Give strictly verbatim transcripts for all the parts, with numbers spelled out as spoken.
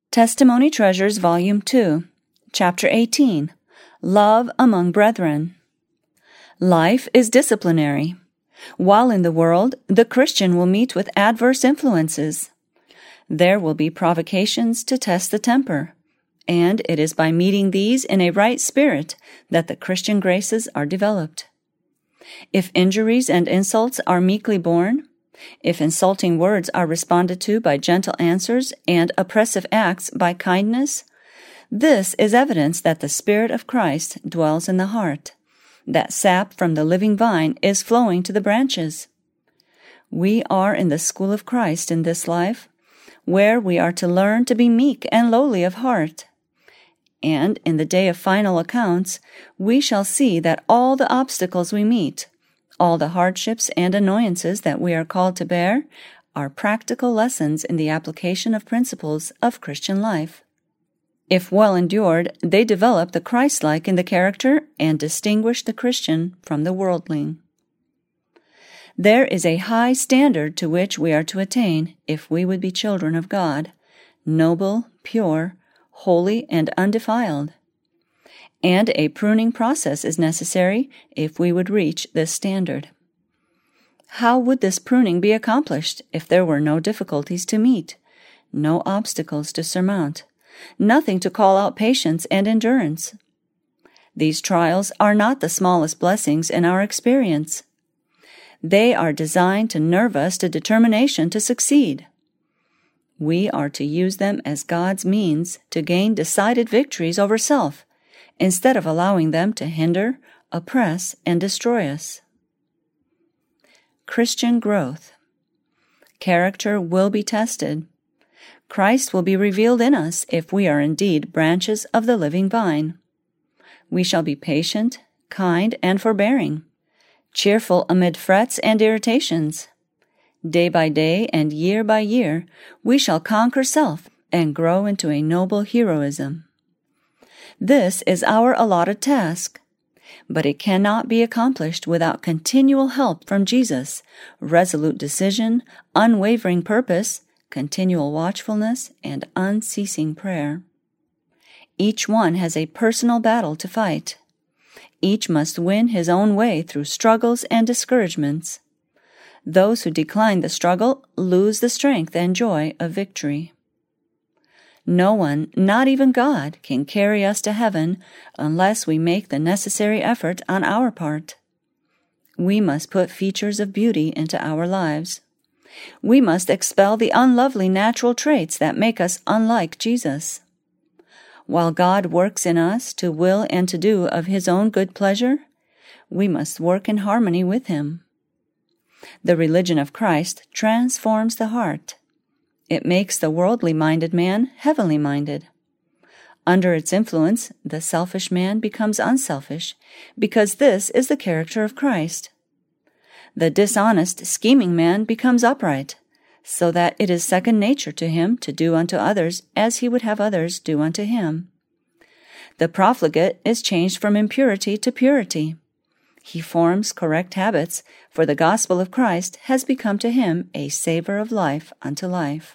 Testimony Treasures, Volume two, Chapter eighteen, Love Among Brethren. Life is disciplinary. While in the world, the Christian will meet with adverse influences. There will be provocations to test the temper, and it is by meeting these in a right spirit that the Christian graces are developed. If injuries and insults are meekly borne, if insulting words are responded to by gentle answers and oppressive acts by kindness, this is evidence that the Spirit of Christ dwells in the heart, that sap from the living vine is flowing to the branches. We are in the school of Christ in this life, where we are to learn to be meek and lowly of heart. And in the day of final accounts, we shall see that all the obstacles we meet, all the hardships and annoyances that we are called to bear, are practical lessons in the application of principles of Christian life. If well endured, they develop the Christ-like in the character and distinguish the Christian from the worldling. There is a high standard to which we are to attain if we would be children of God, noble, pure, holy, and undefiled. And a pruning process is necessary if we would reach this standard. How would this pruning be accomplished if there were no difficulties to meet, no obstacles to surmount, nothing to call out patience and endurance? These trials are not the smallest blessings in our experience. They are designed to nerve us to determination to succeed. We are to use them as God's means to gain decided victories over self, instead of allowing them to hinder, oppress, and destroy us. Christian growth. Character will be tested. Christ will be revealed in us if we are indeed branches of the living vine. We shall be patient, kind, and forbearing, cheerful amid frets and irritations. Day by day and year by year, we shall conquer self and grow into a noble heroism. This is our allotted task, but it cannot be accomplished without continual help from Jesus, resolute decision, unwavering purpose, continual watchfulness, and unceasing prayer. Each one has a personal battle to fight. Each must win his own way through struggles and discouragements. Those who decline the struggle lose the strength and joy of victory. No one, not even God, can carry us to heaven unless we make the necessary effort on our part. We must put features of beauty into our lives. We must expel the unlovely natural traits that make us unlike Jesus. While God works in us to will and to do of His own good pleasure, we must work in harmony with Him. The religion of Christ transforms the heart. It makes the worldly-minded man heavenly-minded. Under its influence, the selfish man becomes unselfish, because this is the character of Christ. The dishonest, scheming man becomes upright, so that it is second nature to him to do unto others as he would have others do unto him. The profligate is changed from impurity to purity. He forms correct habits, for the gospel of Christ has become to him a savor of life unto life.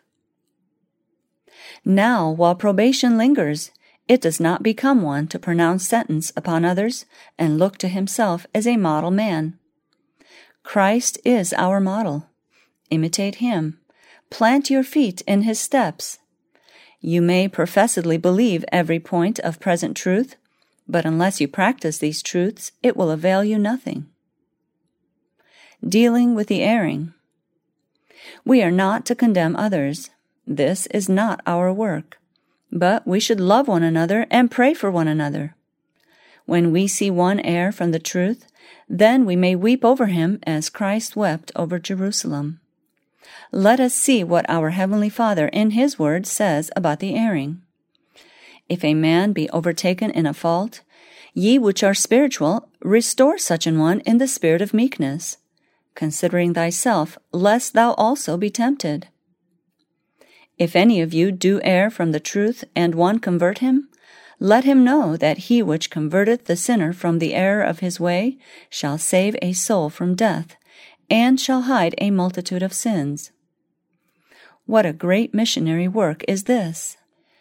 Now, while probation lingers, it does not become one to pronounce sentence upon others and look to himself as a model man. Christ is our model. Imitate him. Plant your feet in his steps. You may professedly believe every point of present truth, but unless you practice these truths, it will avail you nothing. Dealing with the erring. We are not to condemn others. This is not our work, but we should love one another and pray for one another. When we see one err from the truth, then we may weep over him as Christ wept over Jerusalem. Let us see what our Heavenly Father in His Word says about the erring. If a man be overtaken in a fault, ye which are spiritual, restore such an one in the spirit of meekness, considering thyself, lest thou also be tempted. If any of you do err from the truth, and one convert him, let him know that he which converteth the sinner from the error of his way shall save a soul from death, and shall hide a multitude of sins. What a great missionary work is this!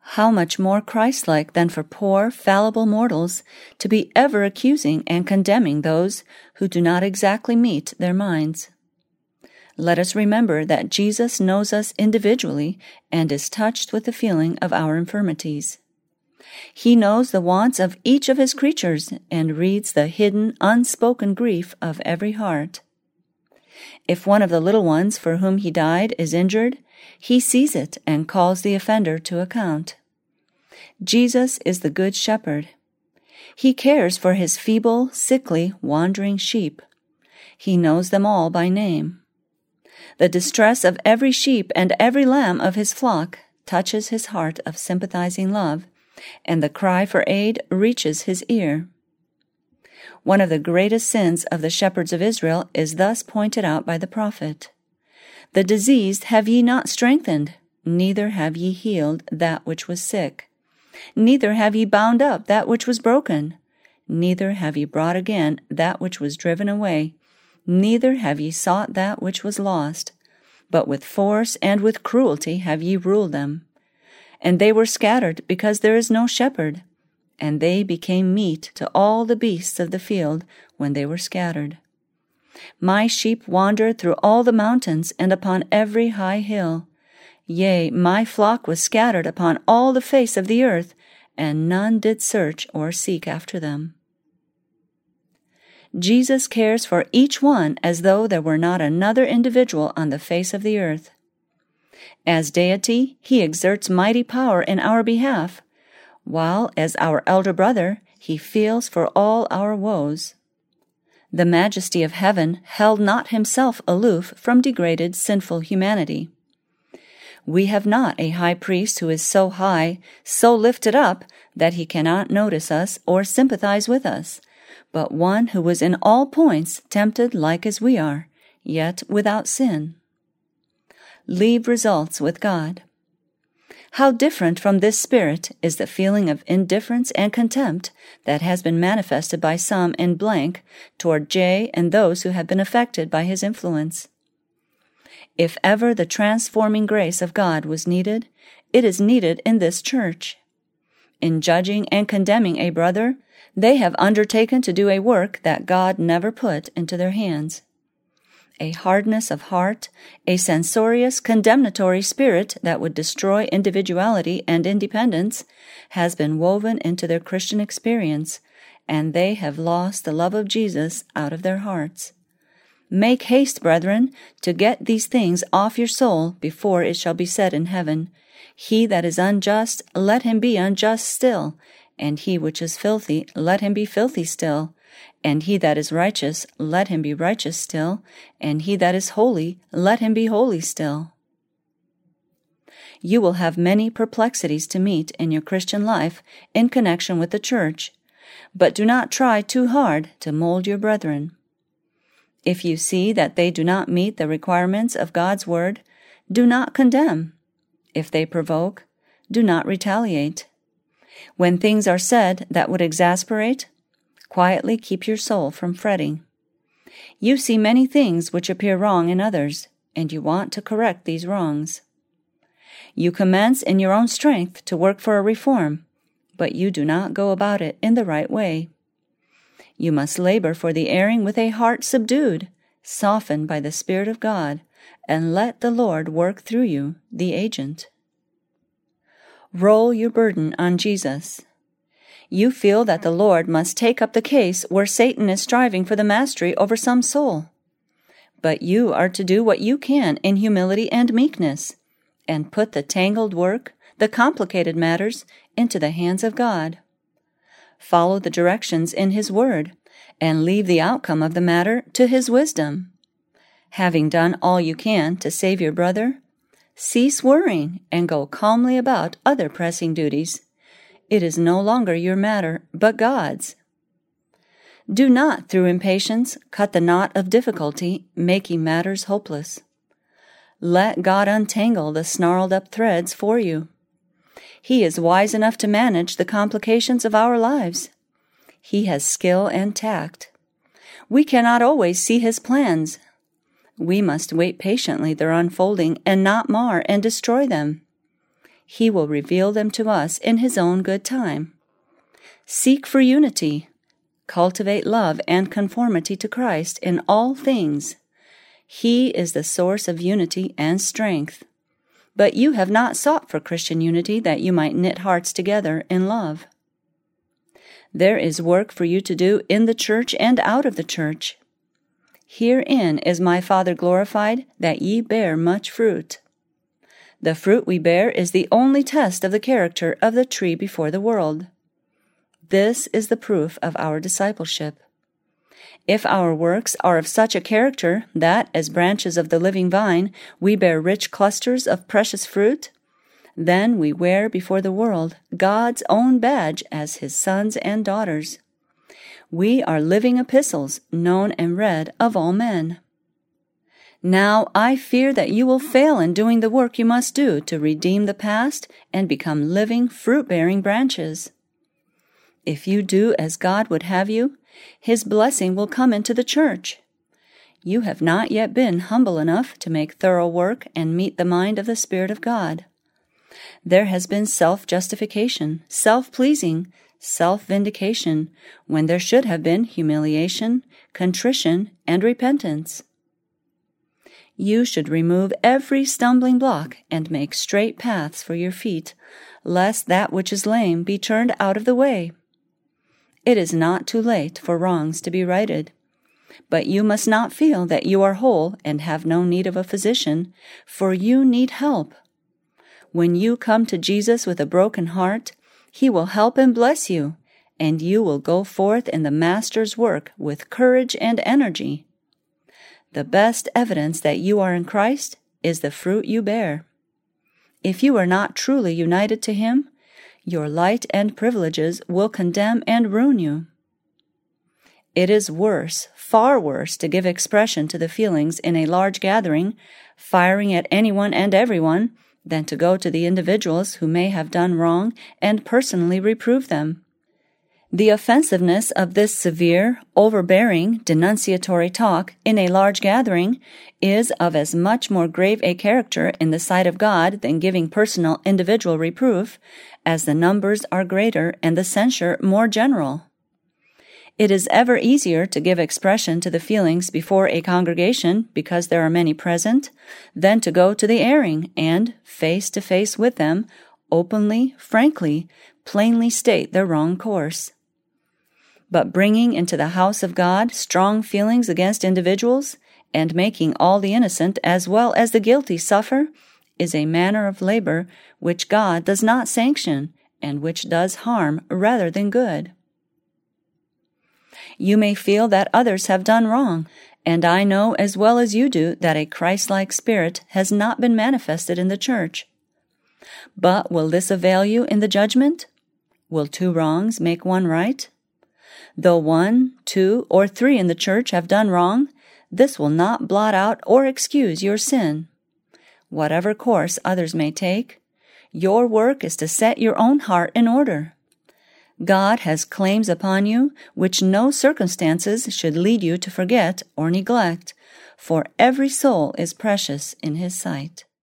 How much more Christ-like than for poor, fallible mortals to be ever accusing and condemning those who do not exactly meet their minds. Let us remember that Jesus knows us individually and is touched with the feeling of our infirmities. He knows the wants of each of his creatures and reads the hidden, unspoken grief of every heart. If one of the little ones for whom he died is injured, he sees it and calls the offender to account. Jesus is the Good Shepherd. He cares for his feeble, sickly, wandering sheep. He knows them all by name. The distress of every sheep and every lamb of his flock touches his heart of sympathizing love, and the cry for aid reaches his ear. One of the greatest sins of the shepherds of Israel is thus pointed out by the prophet. The diseased have ye not strengthened, neither have ye healed that which was sick. Neither have ye bound up that which was broken, neither have ye brought again that which was driven away, neither have ye sought that which was lost, but with force and with cruelty have ye ruled them. And they were scattered because there is no shepherd, and they became meat to all the beasts of the field when they were scattered. My sheep wandered through all the mountains and upon every high hill. Yea, my flock was scattered upon all the face of the earth, and none did search or seek after them. Jesus cares for each one as though there were not another individual on the face of the earth. As deity, he exerts mighty power in our behalf, while as our elder brother, he feels for all our woes. The majesty of heaven held not himself aloof from degraded, sinful humanity. We have not a high priest who is so high, so lifted up, that he cannot notice us or sympathize with us, but one who was in all points tempted like as we are, yet without sin. Leave results with God. How different from this spirit is the feeling of indifference and contempt that has been manifested by some in blank toward J and those who have been affected by his influence. If ever the transforming grace of God was needed, it is needed in this church. In judging and condemning a brother, they have undertaken to do a work that God never put into their hands. A hardness of heart, a censorious, condemnatory spirit that would destroy individuality and independence has been woven into their Christian experience, and they have lost the love of Jesus out of their hearts. Make haste, brethren, to get these things off your soul before it shall be said in heaven, He that is unjust, let him be unjust still, and he which is filthy, let him be filthy still, and he that is righteous, let him be righteous still, and he that is holy, let him be holy still. You will have many perplexities to meet in your Christian life in connection with the church, but do not try too hard to mold your brethren. If you see that they do not meet the requirements of God's word, do not condemn. If they provoke, do not retaliate. When things are said that would exasperate, quietly keep your soul from fretting. You see many things which appear wrong in others, and you want to correct these wrongs. You commence in your own strength to work for a reform, but you do not go about it in the right way. You must labor for the erring with a heart subdued, softened by the Spirit of God, and let the Lord work through you, the agent. Roll your burden on Jesus. You feel that the Lord must take up the case where Satan is striving for the mastery over some soul. But you are to do what you can in humility and meekness, and put the tangled work, the complicated matters, into the hands of God. Follow the directions in His Word, and leave the outcome of the matter to His wisdom. Having done all you can to save your brother, cease worrying and go calmly about other pressing duties. It is no longer your matter, but God's. Do not, through impatience, cut the knot of difficulty, making matters hopeless. Let God untangle the snarled-up threads for you. He is wise enough to manage the complications of our lives. He has skill and tact. We cannot always see His plans. We must wait patiently their unfolding and not mar and destroy them. He will reveal them to us in His own good time. Seek for unity. Cultivate love and conformity to Christ in all things. He is the source of unity and strength. But you have not sought for Christian unity that you might knit hearts together in love. There is work for you to do in the church and out of the church. Herein is my Father glorified, that ye bear much fruit. The fruit we bear is the only test of the character of the tree before the world. This is the proof of our discipleship. If our works are of such a character that, as branches of the living vine, we bear rich clusters of precious fruit, then we wear before the world God's own badge as His sons and daughters. We are living epistles, known and read of all men. Now I fear that you will fail in doing the work you must do to redeem the past and become living, fruit-bearing branches. If you do as God would have you, His blessing will come into the church. You have not yet been humble enough to make thorough work and meet the mind of the Spirit of God. There has been self-justification, self-pleasing, self-vindication, when there should have been humiliation, contrition, and repentance. You should remove every stumbling block and make straight paths for your feet, lest that which is lame be turned out of the way. It is not too late for wrongs to be righted. But you must not feel that you are whole and have no need of a physician, for you need help. When you come to Jesus with a broken heart, He will help and bless you, and you will go forth in the Master's work with courage and energy. The best evidence that you are in Christ is the fruit you bear. If you are not truly united to Him, your light and privileges will condemn and ruin you. It is worse, far worse, to give expression to the feelings in a large gathering, firing at anyone and everyone, than to go to the individuals who may have done wrong and personally reprove them. The offensiveness of this severe, overbearing, denunciatory talk in a large gathering is of as much more grave a character in the sight of God than giving personal individual reproof, as the numbers are greater and the censure more general. It is ever easier to give expression to the feelings before a congregation because there are many present, than to go to the erring and, face to face with them, openly, frankly, plainly state their wrong course. But bringing into the house of God strong feelings against individuals, and making all the innocent as well as the guilty suffer, is a manner of labor which God does not sanction, and which does harm rather than good. You may feel that others have done wrong, and I know as well as you do that a Christ-like spirit has not been manifested in the church. But will this avail you in the judgment? Will two wrongs make one right? Though one, two, or three in the church have done wrong, this will not blot out or excuse your sin. Whatever course others may take, your work is to set your own heart in order. God has claims upon you which no circumstances should lead you to forget or neglect, for every soul is precious in His sight.